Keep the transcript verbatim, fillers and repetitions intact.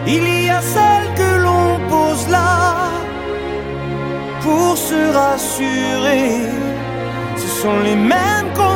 il y a celles que l'on pose là pour se rassurer. Ce sont les mêmes qu'on